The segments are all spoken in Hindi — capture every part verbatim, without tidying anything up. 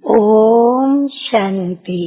ओम शांति।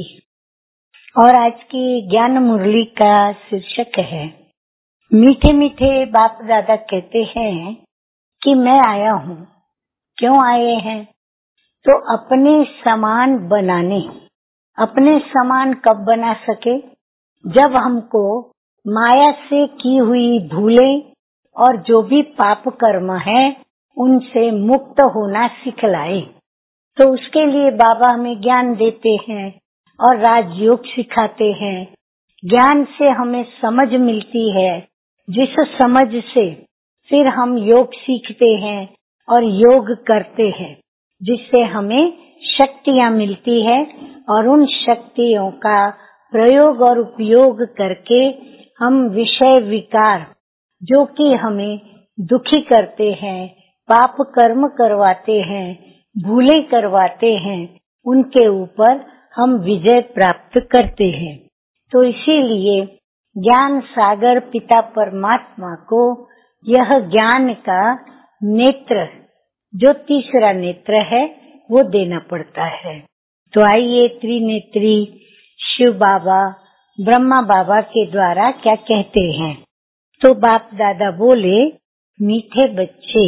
और आज की ज्ञान मुरली का शीर्षक है, मीठे मीठे बाप दादा कहते हैं कि मैं आया हूँ। क्यों आए हैं? तो अपने समान बनाने। अपने समान कब बना सके? जब हमको माया से की हुई भूलें और जो भी पाप कर्म है उनसे मुक्त होना सिखलाए। तो उसके लिए बाबा हमें ज्ञान देते हैं और राजयोग सिखाते हैं। ज्ञान से हमें समझ मिलती है, जिस समझ से फिर हम योग सीखते हैं और योग करते हैं, जिससे हमें शक्तियाँ मिलती है और उन शक्तियों का प्रयोग और उपयोग करके हम विषय विकार जो कि हमें दुखी करते हैं, पाप कर्म करवाते हैं, भूले करवाते हैं, उनके ऊपर हम विजय प्राप्त करते हैं। तो इसीलिए ज्ञान सागर पिता परमात्मा को यह ज्ञान का नेत्र, जो तीसरा नेत्र है, वो देना पड़ता है। तो आइए त्रिनेत्री शिव बाबा ब्रह्मा बाबा के द्वारा क्या कहते हैं। तो बाप दादा बोले, मीठे बच्चे,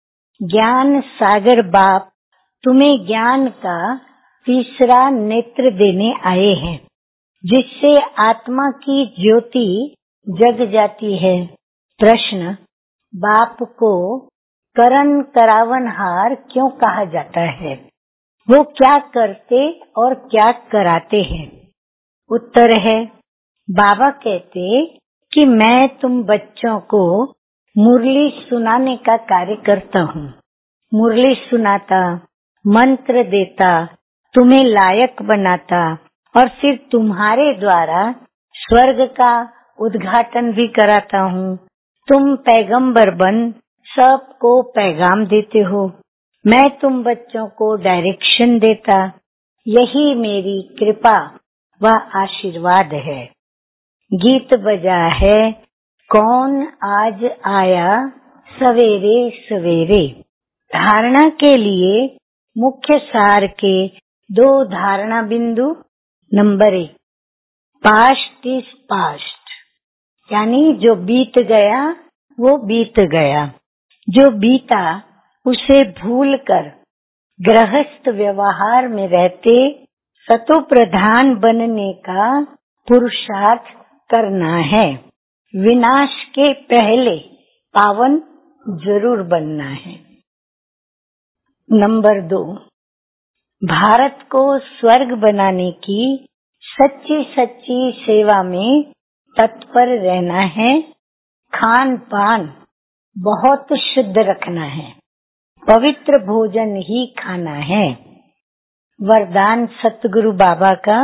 ज्ञान सागर बाप तुम्हें ज्ञान का तीसरा नेत्र देने आए हैं, जिससे आत्मा की ज्योति जग जाती है। प्रश्न, बाप को करण करावनहार क्यों कहा जाता है? वो क्या करते और क्या कराते हैं? उत्तर है, बाबा कहते कि मैं तुम बच्चों को मुरली सुनाने का कार्य करता हूँ। मुरली सुनाता, मंत्र देता, तुम्हें लायक बनाता और फिर तुम्हारे द्वारा स्वर्ग का उद्घाटन भी कराता हूँ। तुम पैगंबर बन सबको पैगाम देते हो। मैं तुम बच्चों को डायरेक्शन देता। यही मेरी कृपा व आशीर्वाद है। गीत बजा है, कौन आज आया सवेरे सवेरे। धारणा के लिए मुख्य सार के दो धारणा बिंदु। नंबर एक, पास्ट इज पास्ट, यानी जो बीत गया वो बीत गया। जो बीता उसे भूलकर गृहस्थ व्यवहार में रहते सतो प्रधान बनने का पुरुषार्थ करना है। विनाश के पहले पावन जरूर बनना है। नंबर दो, भारत को स्वर्ग बनाने की सच्ची सच्ची सेवा में तत्पर रहना है। खान पान बहुत शुद्ध रखना है। पवित्र भोजन ही खाना है। वरदान सतगुरु बाबा का,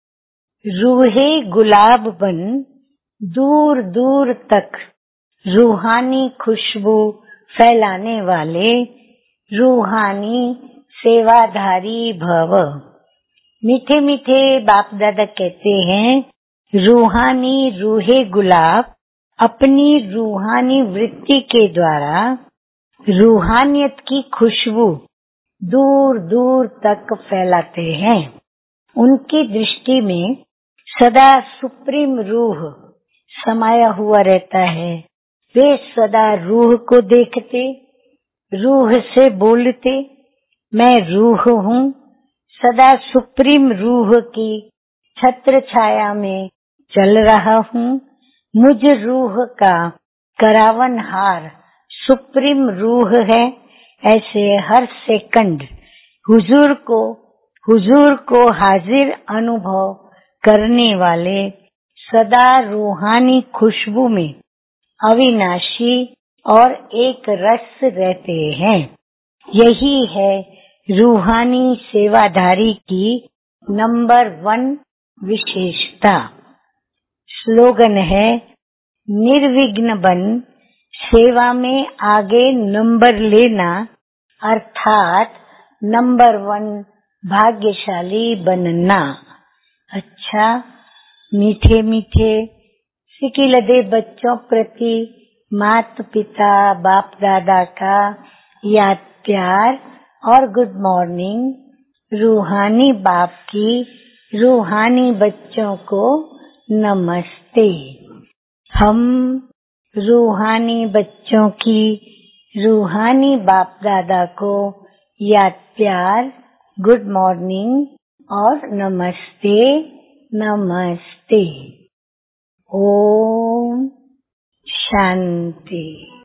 रूहे गुलाब बन दूर दूर तक रूहानी खुशबू फैलाने वाले रूहानी सेवाधारी भव। मीठे मीठे बाप दादा कहते हैं, रूहानी रूहे गुलाब अपनी रूहानी वृत्ति के द्वारा रूहानियत की खुशबू दूर दूर तक फैलाते हैं। उनकी दृष्टि में सदा सुप्रीम रूह समाया हुआ रहता है। वे सदा रूह को देखते, रूह से बोलते, मैं रूह हूँ, सदा सुप्रीम रूह की छत्र छाया में चल रहा हूँ। मुझ रूह का करावन हार सुप्रीम रूह है। ऐसे हर सेकंड हुजूर को हुजूर को हाजिर अनुभव करने वाले सदा रूहानी खुशबू में अविनाशी और एक रस रहते हैं। यही है रूहानी सेवाधारी की नंबर वन विशेषता। स्लोगन है, निर्विघ्न बन सेवा में आगे नंबर लेना, अर्थात नंबर वन भाग्यशाली बनना। अच्छा, मीठे मीठे सिकिलदे बच्चों प्रति माता पिता बाप दादा का याद प्यार और गुड मॉर्निंग। रूहानी बाप की रूहानी बच्चों को नमस्ते। हम रूहानी बच्चों की रूहानी बाप दादा को याद प्यार, गुड मॉर्निंग और नमस्ते नमस्ते। ओम शांति।